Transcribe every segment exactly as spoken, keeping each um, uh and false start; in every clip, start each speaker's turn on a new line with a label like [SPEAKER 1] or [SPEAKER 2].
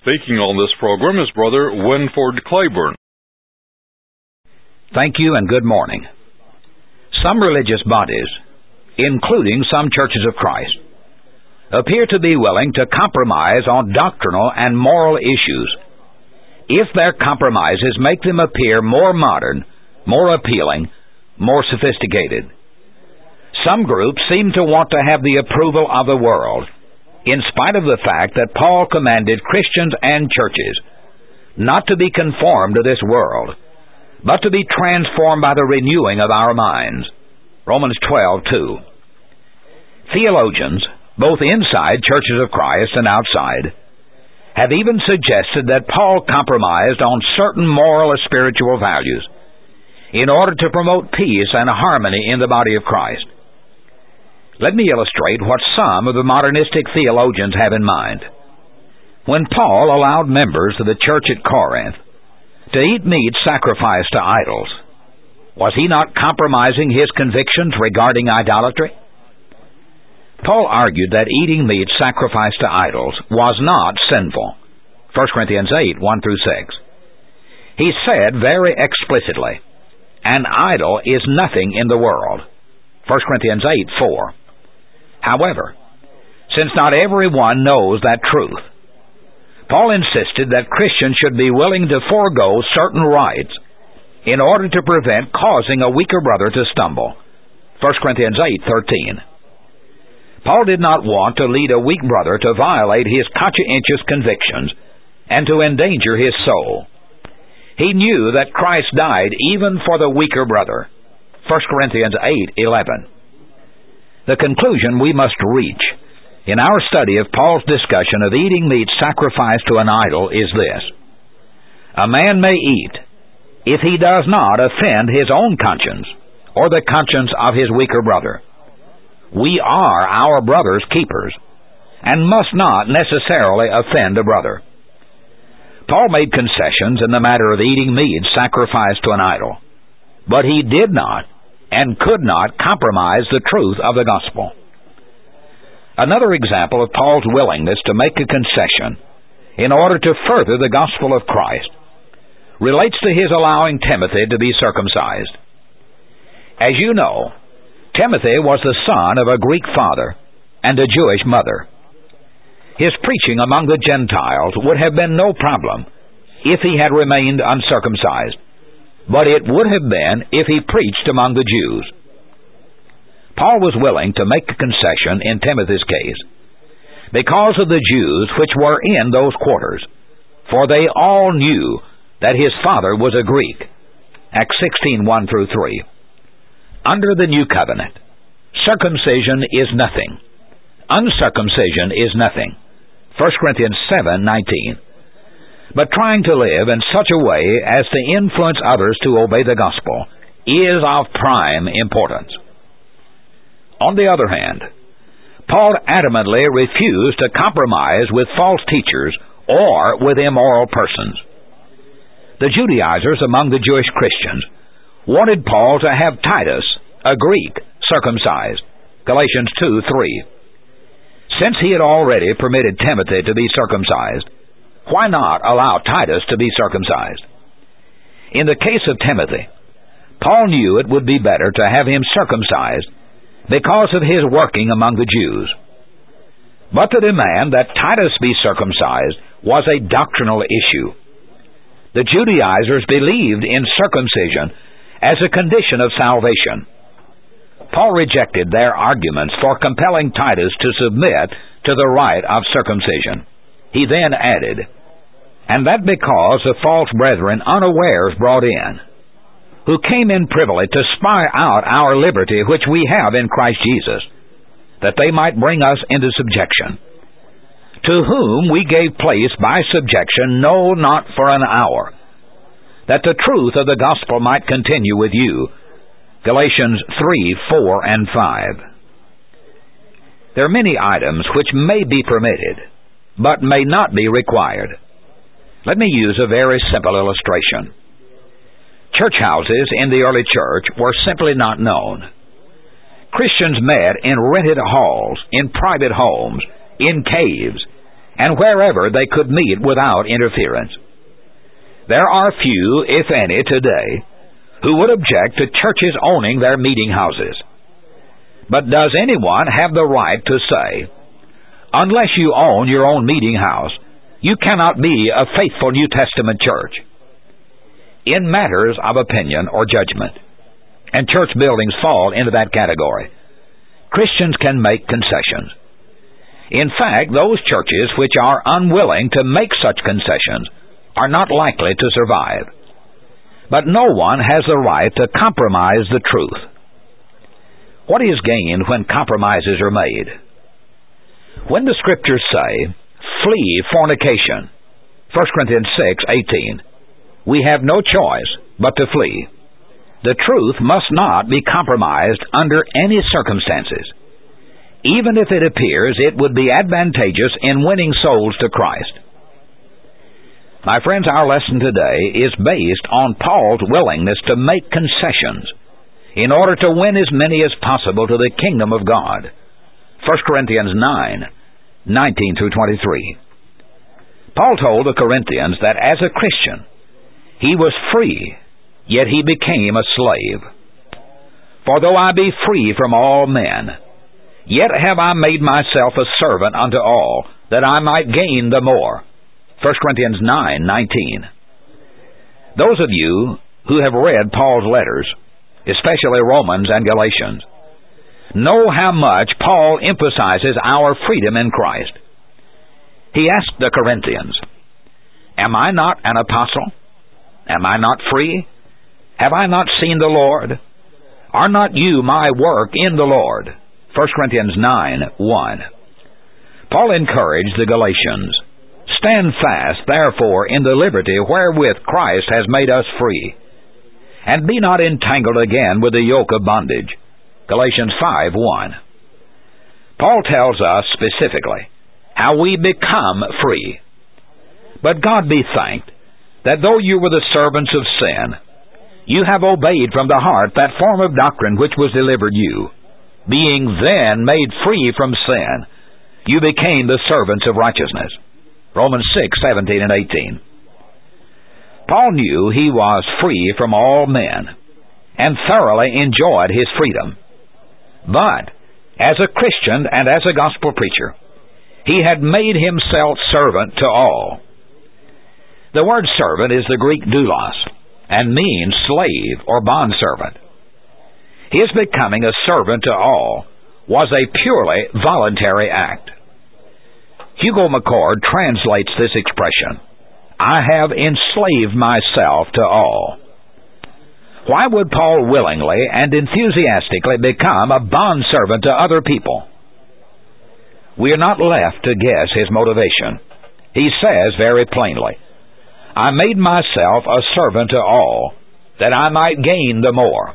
[SPEAKER 1] Speaking on this program is Brother Winford Claiborne.
[SPEAKER 2] Thank you and good morning. Some religious bodies, including some churches of Christ, appear to be willing to compromise on doctrinal and moral issues if their compromises make them appear more modern, more appealing, more sophisticated. Some groups seem to want to have the approval of the world, in spite of the fact that Paul commanded Christians and churches not to be conformed to this world, but to be transformed by the renewing of our minds. Romans twelve two. Theologians, both inside churches of Christ and outside, have even suggested that Paul compromised on certain moral or spiritual values in order to promote peace and harmony in the body of Christ. Let me illustrate what some of the modernistic theologians have in mind. When Paul allowed members of the church at Corinth to eat meat sacrificed to idols, was he not compromising his convictions regarding idolatry? Paul argued that eating meat sacrificed to idols was not sinful. First Corinthians eight, one through six. He said very explicitly, an idol is nothing in the world. First Corinthians eight, four. However, since not everyone knows that truth, Paul insisted that Christians should be willing to forego certain rights in order to prevent causing a weaker brother to stumble. First Corinthians eight, thirteen. Paul did not want to lead a weak brother to violate his conscientious convictions and to endanger his soul. He knew that Christ died even for the weaker brother. First Corinthians eight, eleven. The conclusion we must reach in our study of Paul's discussion of eating meat sacrificed to an idol is this. A man may eat if he does not offend his own conscience or the conscience of his weaker brother. We are our brother's keepers and must not necessarily offend a brother. Paul made concessions in the matter of eating meat sacrificed to an idol, but he did not and could not compromise the truth of the gospel. Another example of Paul's willingness to make a concession in order to further the gospel of Christ relates to his allowing Timothy to be circumcised. As you know, Timothy was the son of a Greek father and a Jewish mother. His preaching among the Gentiles would have been no problem if he had remained uncircumcised, but it would have been if he preached among the Jews. Paul was willing to make a concession in Timothy's case because of the Jews which were in those quarters, for they all knew that his father was a Greek. Acts sixteen, one through three. Under the new covenant, circumcision is nothing. Uncircumcision is nothing. First Corinthians seven, nineteen. But trying to live in such a way as to influence others to obey the gospel is of prime importance. On the other hand, Paul adamantly refused to compromise with false teachers or with immoral persons. The Judaizers among the Jewish Christians wanted Paul to have Titus, a Greek, circumcised. Galatians two, three. Since he had already permitted Timothy to be circumcised, why not allow Titus to be circumcised? In the case of Timothy, Paul knew it would be better to have him circumcised because of his working among the Jews. But the demand that Titus be circumcised was a doctrinal issue. The Judaizers believed in circumcision as a condition of salvation. Paul rejected their arguments for compelling Titus to submit to the rite of circumcision. He then added, and that because of false brethren unawares brought in, who came in privily to spy out our liberty which we have in Christ Jesus, that they might bring us into subjection, to whom we gave place by subjection, no, not for an hour, that the truth of the gospel might continue with you. Galatians three, four, and five. There are many items which may be permitted, but may not be required. Let me use a very simple illustration. Church houses in the early church were simply not known. Christians met in rented halls, in private homes, in caves, and wherever they could meet without interference. There are few, if any, today who would object to churches owning their meeting houses. But does anyone have the right to say, unless you own your own meeting house, you cannot be a faithful New Testament church? In matters of opinion or judgment, and church buildings fall into that category, Christians can make concessions. In fact, those churches which are unwilling to make such concessions are not likely to survive. But no one has the right to compromise the truth. What is gained when compromises are made? When the Scriptures say, flee fornication, First Corinthians six eighteen, we have no choice but to flee. The truth must not be compromised under any circumstances, even if it appears it would be advantageous in winning souls to Christ. My friends, our lesson today is based on Paul's willingness to make concessions in order to win as many as possible to the kingdom of God. First Corinthians nine nineteen through twenty-three. Paul told the Corinthians that as a Christian, he was free, yet he became a slave. For though I be free from all men, yet have I made myself a servant unto all, that I might gain the more. First Corinthians nine nineteen. Those of you who have read Paul's letters, especially Romans and Galatians, know how much Paul emphasizes our freedom in Christ. He asked the Corinthians, am I not an apostle? Am I not free? Have I not seen the Lord? Are not you my work in the Lord? First Corinthians nine one. Paul encouraged the Galatians, stand fast, therefore, in the liberty wherewith Christ has made us free, and be not entangled again with the yoke of bondage. Galatians five one. Paul tells us specifically how we become free. But God be thanked that though you were the servants of sin, you have obeyed from the heart that form of doctrine which was delivered you. Being then made free from sin, you became the servants of righteousness. Romans six seventeen and eighteen. Paul knew he was free from all men, and thoroughly enjoyed his freedom. But, as a Christian and as a gospel preacher, he had made himself servant to all. The word servant is the Greek doulos, and means slave or bondservant. His becoming a servant to all was a purely voluntary act. Hugo McCord translates this expression, I have enslaved myself to all. Why would Paul willingly and enthusiastically become a bondservant to other people? We are not left to guess his motivation. He says very plainly, I made myself a servant to all, that I might gain the more.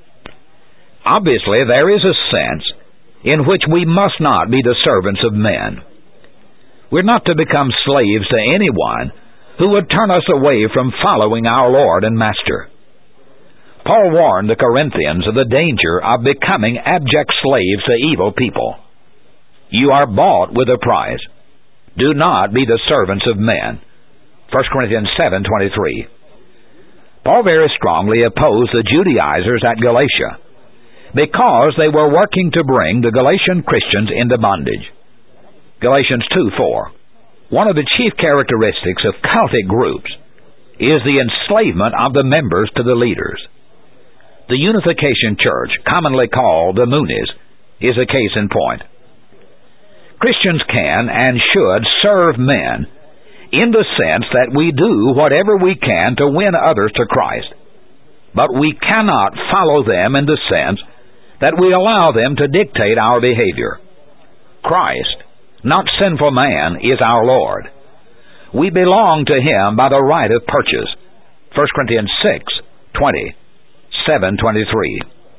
[SPEAKER 2] Obviously, there is a sense in which we must not be the servants of men. We're not to become slaves to anyone who would turn us away from following our Lord and Master. Paul warned the Corinthians of the danger of becoming abject slaves to evil people. You are bought with a price. Do not be the servants of men. First Corinthians seven twenty-three. Paul very strongly opposed the Judaizers at Galatia because they were working to bring the Galatian Christians into bondage. Galatians two four. One of the chief characteristics of cultic groups is the enslavement of the members to the leaders. The Unification Church, commonly called the Moonies, is a case in point. Christians can and should serve men in the sense that we do whatever we can to win others to Christ. But we cannot follow them in the sense that we allow them to dictate our behavior. Christ, not sinful man, is our Lord. We belong to Him by the right of purchase. First Corinthians six twenty, seven twenty-three.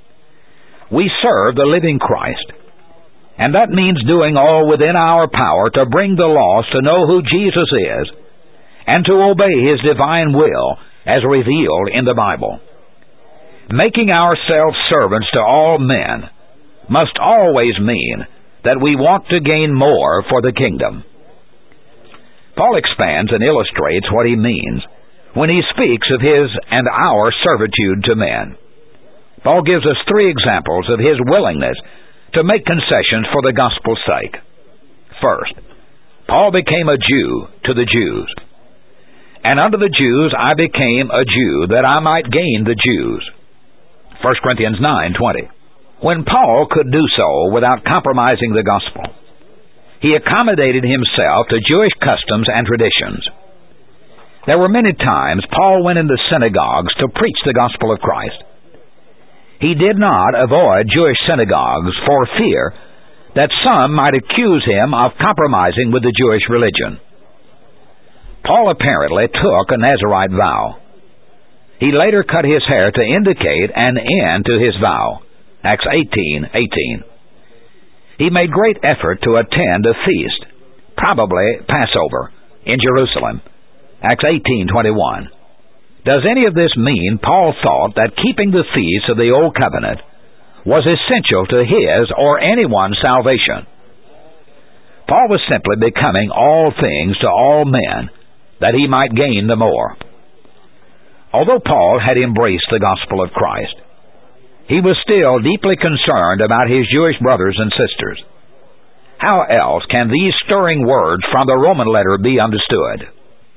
[SPEAKER 2] We serve the living Christ, and that means doing all within our power to bring the lost to know who Jesus is and to obey His divine will as revealed in the Bible. Making ourselves servants to all men must always mean that we want to gain more for the kingdom. Paul expands and illustrates what he means when he speaks of his and our servitude to men. Paul gives us three examples of his willingness to make concessions for the gospel's sake. First, Paul became a Jew to the Jews. And unto the Jews I became a Jew, that I might gain the Jews. First Corinthians nine twenty. When Paul could do so without compromising the gospel, he accommodated himself to Jewish customs and traditions. There were many times Paul went into synagogues to preach the gospel of Christ. He did not avoid Jewish synagogues for fear that some might accuse him of compromising with the Jewish religion. Paul apparently took a Nazirite vow. He later cut his hair to indicate an end to his vow. Acts eighteen eighteen. He made great effort to attend a feast, probably Passover, in Jerusalem. Acts eighteen twenty-one. Does any of this mean Paul thought that keeping the feasts of the Old Covenant was essential to his or anyone's salvation? Paul was simply becoming all things to all men, that he might gain the more. Although Paul had embraced the gospel of Christ, he was still deeply concerned about his Jewish brothers and sisters. How else can these stirring words from the Roman letter be understood?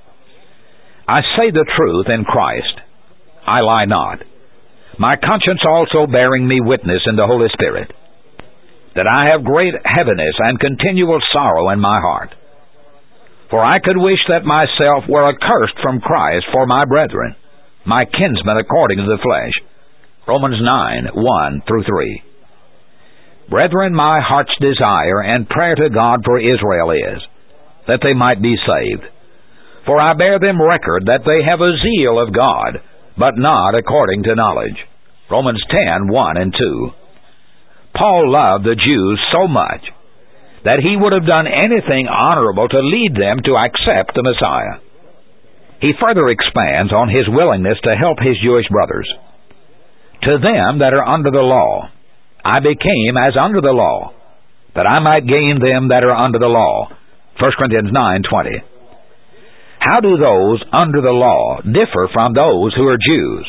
[SPEAKER 2] I say the truth in Christ. I lie not. My conscience also bearing me witness in the Holy Spirit, that I have great heaviness and continual sorrow in my heart. For I could wish that myself were accursed from Christ for my brethren, my kinsmen according to the flesh. Romans nine one through three. Brethren, my heart's desire and prayer to God for Israel is, that they might be saved. For I bear them record that they have a zeal of God, but not according to knowledge. Romans ten one and two. Paul loved the Jews so much that he would have done anything honorable to lead them to accept the Messiah. He further expands on his willingness to help his Jewish brothers. To them that are under the law, I became as under the law, that I might gain them that are under the law. First Corinthians nine twenty. How do those under the law differ from those who are Jews?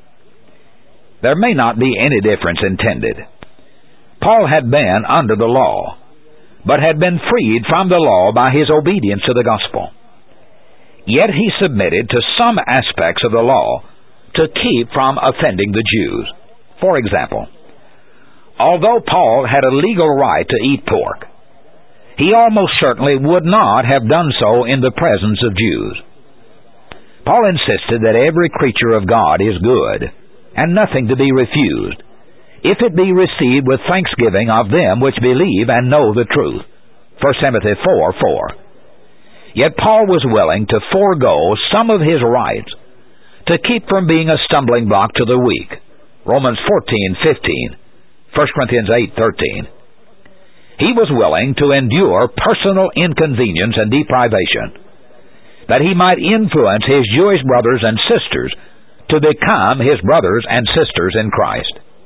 [SPEAKER 2] There may not be any difference intended. Paul had been under the law, but had been freed from the law by his obedience to the gospel. Yet he submitted to some aspects of the law to keep from offending the Jews. For example, although Paul had a legal right to eat pork, he almost certainly would not have done so in the presence of Jews. Paul insisted that every creature of God is good, and nothing to be refused, if it be received with thanksgiving of them which believe and know the truth. First Timothy four four. Yet Paul was willing to forego some of his rights to keep from being a stumbling block to the weak. Romans fourteen fifteen. First Corinthians eight thirteen. He was willing to endure personal inconvenience and deprivation, that he might influence his Jewish brothers and sisters to become his brothers and sisters in Christ.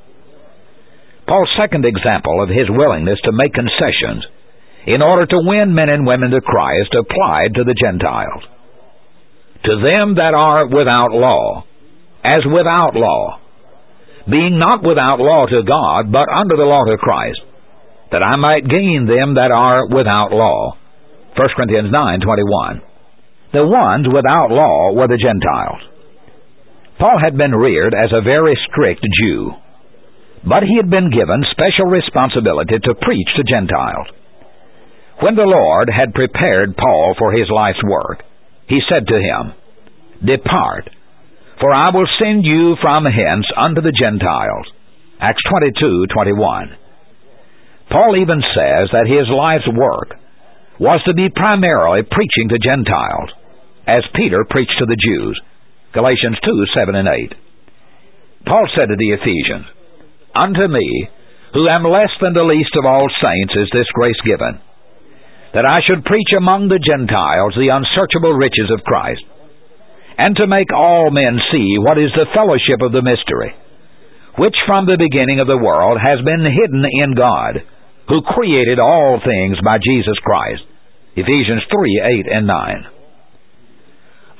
[SPEAKER 2] Paul's second example of his willingness to make concessions in order to win men and women to Christ applied to the Gentiles. To them that are without law, as without law, being not without law to God, but under the law to Christ, that I might gain them that are without law. First Corinthians nine twenty-one. The ones without law were the Gentiles. Paul had been reared as a very strict Jew, but he had been given special responsibility to preach to Gentiles. When the Lord had prepared Paul for his life's work, he said to him, Depart, for I will send you from hence unto the Gentiles. Acts twenty-two twenty-one. Paul even says that his life's work was to be primarily preaching to Gentiles, as Peter preached to the Jews. Galatians two seven and eight. Paul said to the Ephesians, Unto me, who am less than the least of all saints, is this grace given, that I should preach among the Gentiles the unsearchable riches of Christ, and to make all men see what is the fellowship of the mystery, which from the beginning of the world has been hidden in God, who created all things by Jesus Christ. Ephesians three eight and nine.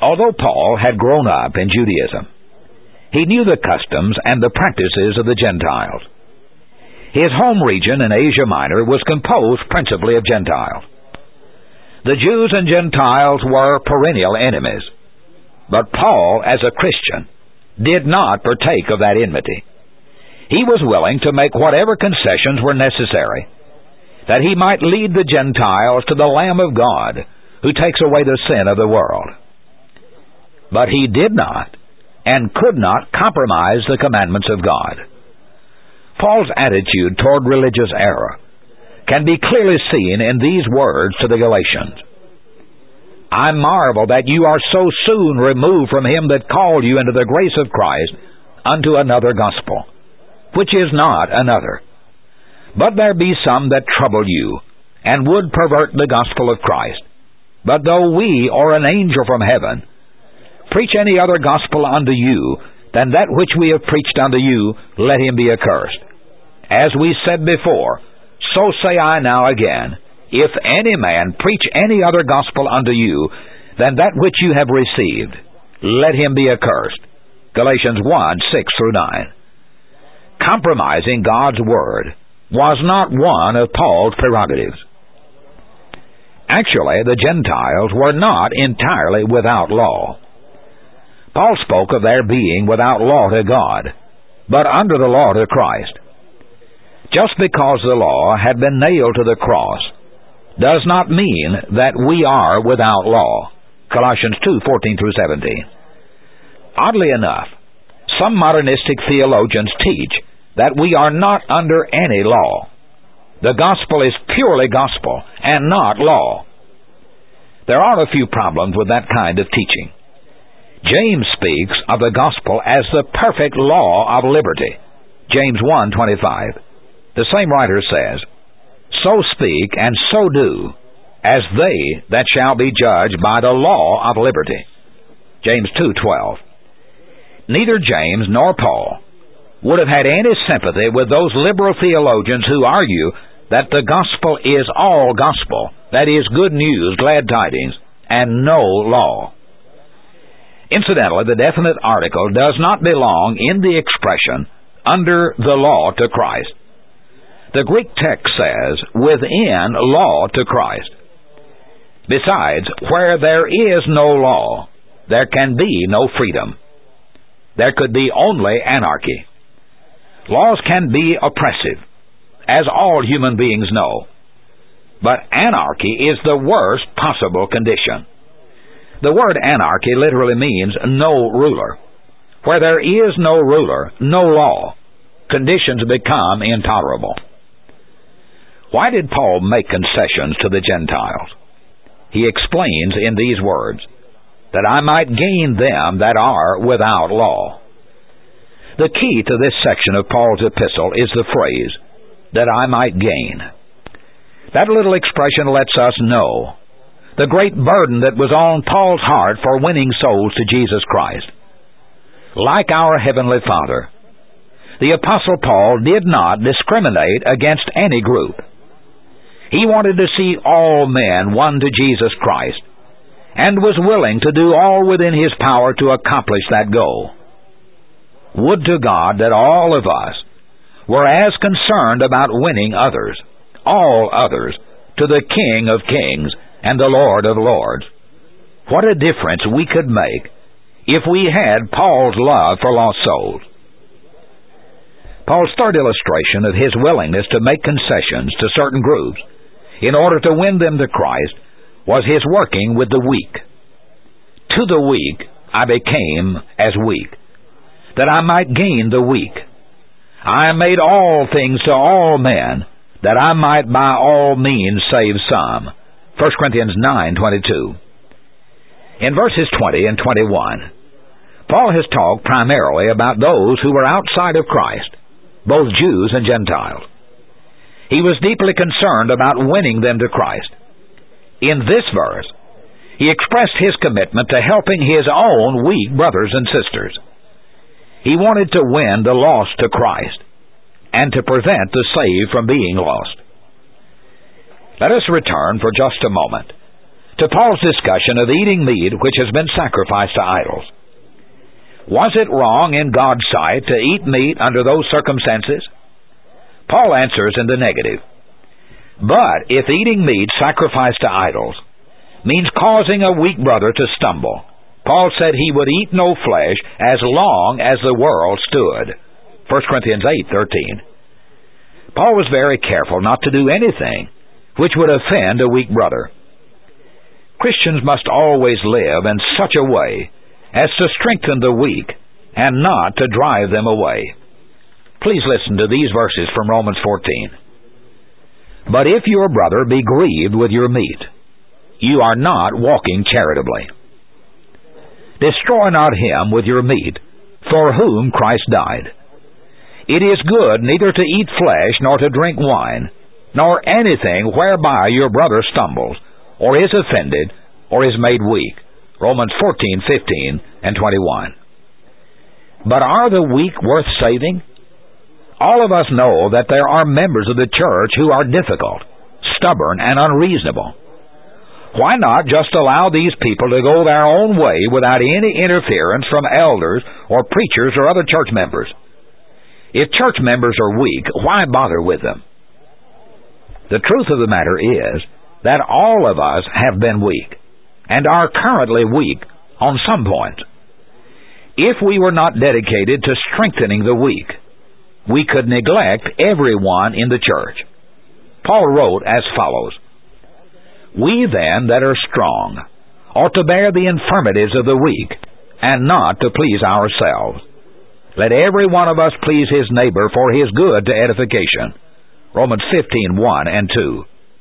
[SPEAKER 2] Although Paul had grown up in Judaism, he knew the customs and the practices of the Gentiles. His home region in Asia Minor was composed principally of Gentiles. The Jews and Gentiles were perennial enemies, but Paul, as a Christian, did not partake of that enmity. He was willing to make whatever concessions were necessary, that he might lead the Gentiles to the Lamb of God, who takes away the sin of the world. But he did not and could not compromise the commandments of God. Paul's attitude toward religious error can be clearly seen in these words to the Galatians. I marvel that you are so soon removed from him that called you into the grace of Christ unto another gospel, which is not another. But there be some that trouble you, and would pervert the gospel of Christ. But though we, or an angel from heaven, preach any other gospel unto you than that which we have preached unto you, let him be accursed. As we said before, so say I now again, if any man preach any other gospel unto you than that which you have received, let him be accursed. Galatians one, six through nine. Compromising God's word was not one of Paul's prerogatives. Actually, the Gentiles were not entirely without law. Paul spoke of their being without law to God, but under the law to Christ. Just because the law had been nailed to the cross does not mean that we are without law. Colossians two, fourteen through seventeen. Oddly enough, some modernistic theologians teach that we are not under any law. The gospel is purely gospel and not law. There are a few problems with that kind of teaching. James speaks of the gospel as the perfect law of liberty. James one, twenty-five. The same writer says, so speak and so do, as they that shall be judged by the law of liberty. James two, twelve. Neither James nor Paul would have had any sympathy with those liberal theologians who argue that the gospel is all gospel, that is, good news, glad tidings, and no law. Incidentally, the definite article does not belong in the expression under the law to Christ. The Greek text says, within law to Christ. Besides, where there is no law, there can be no freedom. There could be only anarchy. Laws can be oppressive, as all human beings know. But anarchy is the worst possible condition. The word anarchy literally means no ruler. Where there is no ruler, no law, conditions become intolerable. Why did Paul make concessions to the Gentiles? He explains in these words, that I might gain them that are without law. The key to this section of Paul's epistle is the phrase, that I might gain. That little expression lets us know the great burden that was on Paul's heart for winning souls to Jesus Christ. Like our Heavenly Father, the Apostle Paul did not discriminate against any group. He wanted to see all men won to Jesus Christ, and was willing to do all within his power to accomplish that goal. Would to God that all of us were as concerned about winning others, all others, to the King of Kings and the Lord of Lords. What a difference we could make if we had Paul's love for lost souls. Paul's third illustration of his willingness to make concessions to certain groups in order to win them to Christ was his working with the weak. To the weak I became as weak, that I might gain the weak. I made all things to all men, that I might by all means save some. First Corinthians nine, twenty-two. In verses twenty and twenty-one, Paul has talked primarily about those who were outside of Christ, both Jews and Gentiles. He was deeply concerned about winning them to Christ. In this verse, he expressed his commitment to helping his own weak brothers and sisters. He wanted to win the lost to Christ, and to prevent the saved from being lost. Let us return for just a moment to Paul's discussion of eating meat which has been sacrificed to idols. Was it wrong in God's sight to eat meat under those circumstances? Paul answers in the negative. But if eating meat sacrificed to idols means causing a weak brother to stumble, Paul said he would eat no flesh as long as the world stood. First Corinthians eight thirteen. Paul was very careful not to do anything which would offend a weak brother. Christians must always live in such a way as to strengthen the weak and not to drive them away. Please listen to these verses from Romans fourteen. But if your brother be grieved with your meat, you are not walking charitably. Destroy not him with your meat, for whom Christ died. It is good neither to eat flesh nor to drink wine, nor anything whereby your brother stumbles, or is offended, or is made weak. Romans fourteen fifteen and twenty-one. But are the weak worth saving? All of us know that there are members of the church who are difficult, stubborn, and unreasonable. Why not just allow these people to go their own way without any interference from elders or preachers or other church members? If church members are weak, why bother with them? The truth of the matter is that all of us have been weak, and are currently weak on some point. If we were not dedicated to strengthening the weak, we could neglect everyone in the church. Paul wrote as follows, We then that are strong ought to bear the infirmities of the weak, and not to please ourselves. Let every one of us please his neighbor for his good to edification. Romans fifteen one and two.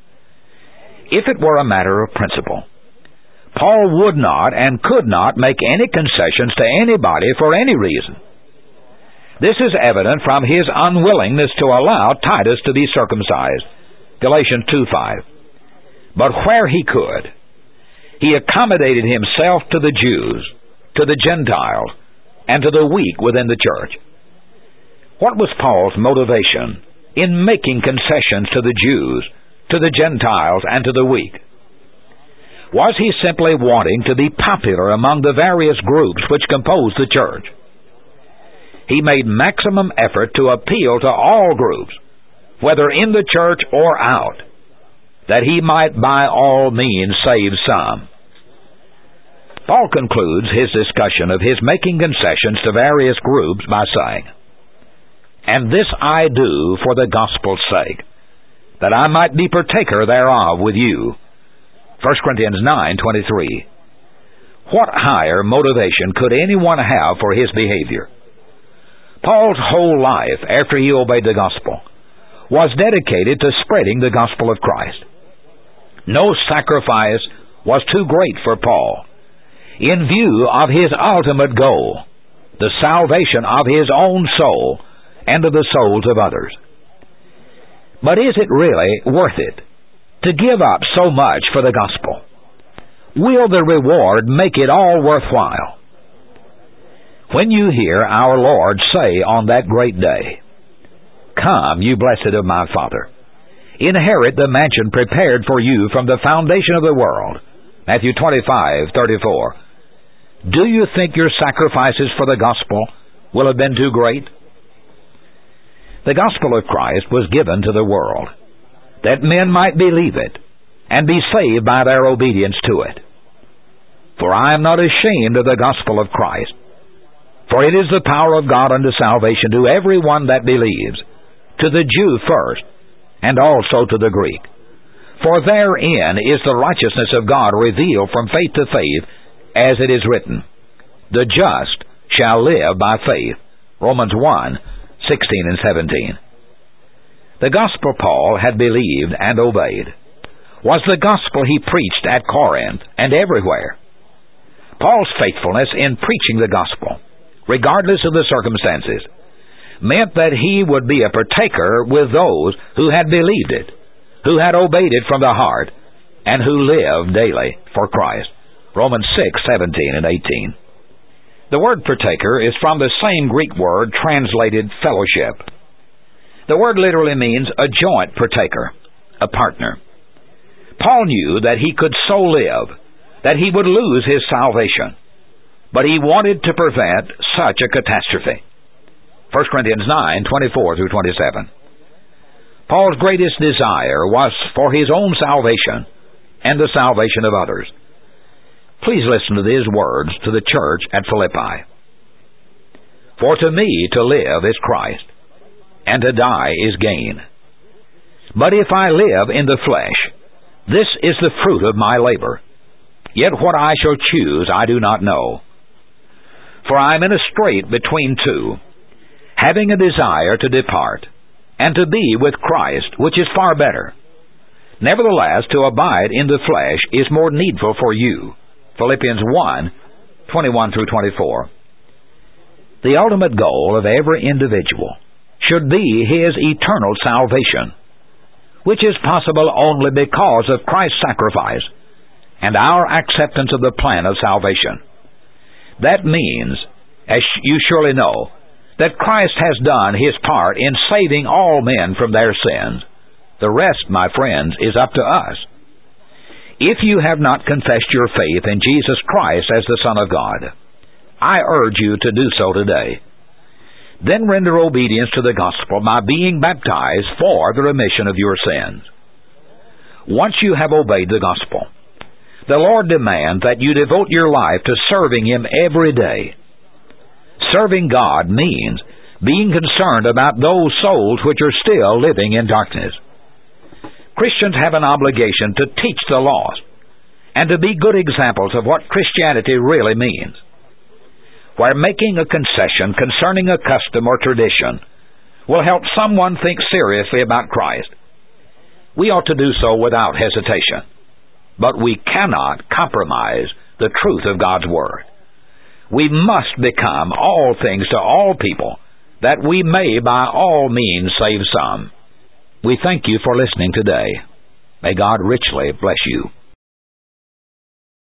[SPEAKER 2] If it were a matter of principle, Paul would not and could not make any concessions to anybody for any reason. This is evident from his unwillingness to allow Titus to be circumcised. Galatians two five. But where he could, he accommodated himself to the Jews, to the Gentiles, and to the weak within the church. What was Paul's motivation in making concessions to the Jews, to the Gentiles, and to the weak? Was he simply wanting to be popular among the various groups which compose the church? He made maximum effort to appeal to all groups, whether in the church or out, that he might by all means save some. Paul concludes his discussion of his making concessions to various groups by saying, And this I do for the gospel's sake, that I might be partaker thereof with you. First Corinthians nine twenty-three. What higher motivation could anyone have for his behavior? Paul's whole life, after he obeyed the gospel, was dedicated to spreading the gospel of Christ. No sacrifice was too great for Paul, in view of his ultimate goal, the salvation of his own soul and of the souls of others. But is it really worth it to give up so much for the gospel? Will the reward make it all worthwhile? When you hear our Lord say on that great day, Come, you blessed of my Father, inherit the mansion prepared for you from the foundation of the world, Matthew twenty-five thirty-four, do you think your sacrifices for the gospel will have been too great? The gospel of Christ was given to the world, that men might believe it, and be saved by their obedience to it. For I am not ashamed of the gospel of Christ, for it is the power of God unto salvation to every one that believes, to the Jew first, and also to the Greek. For therein is the righteousness of God revealed from faith to faith, as it is written, The just shall live by faith. Romans one sixteen and seventeen. The gospel Paul had believed and obeyed was the gospel he preached at Corinth and everywhere. Paul's faithfulness in preaching the gospel, regardless of the circumstances, meant that he would be a partaker with those who had believed it, who had obeyed it from the heart, and who lived daily for Christ. Romans six seventeen and eighteen. The word partaker is from the same Greek word translated fellowship. The word literally means a joint partaker, a partner. Paul knew that he could so live that he would lose his salvation, but he wanted to prevent such a catastrophe. First Corinthians nine, twenty-four through twenty-seven. Paul's greatest desire was for his own salvation and the salvation of others. Please listen to these words to the church at Philippi. For to me to live is Christ, and to die is gain. But if I live in the flesh, this is the fruit of my labor. Yet what I shall choose I do not know. For I am in a strait between two, having a desire to depart, and to be with Christ, which is far better. Nevertheless, to abide in the flesh is more needful for you. Philippians one, twenty-one through twenty-four. The ultimate goal of every individual should be his eternal salvation, which is possible only because of Christ's sacrifice and our acceptance of the plan of salvation. That means, as you surely know, that Christ has done his part in saving all men from their sins. The rest, my friends, is up to us. If you have not confessed your faith in Jesus Christ as the Son of God, I urge you to do so today. Then render obedience to the gospel by being baptized for the remission of your sins. Once you have obeyed the gospel, the Lord demands that you devote your life to serving Him every day. Serving God means being concerned about those souls which are still living in darkness. Christians have an obligation to teach the lost and to be good examples of what Christianity really means. Where making a concession concerning a custom or tradition will help someone think seriously about Christ, we ought to do so without hesitation. But we cannot compromise the truth of God's Word. We must become all things to all people, that we may by all means save some. We thank you for listening today. May God richly bless you.